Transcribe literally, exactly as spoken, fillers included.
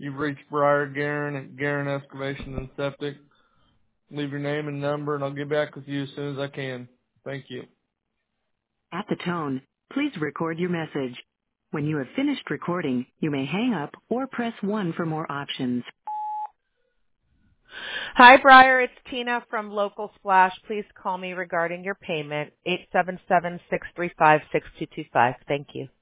You've reached Briar Guerin at Guerin Excavation and Septic. Leave your name and number, and I'll get back with you as soon as I can. Thank you. At the tone, please record your message. When you have finished recording, you may hang up or press one for more options. Hi, Briar. It's Tina from Local Splash. Please call me regarding your payment, eight seven seven, six three five, six two two five. Thank you.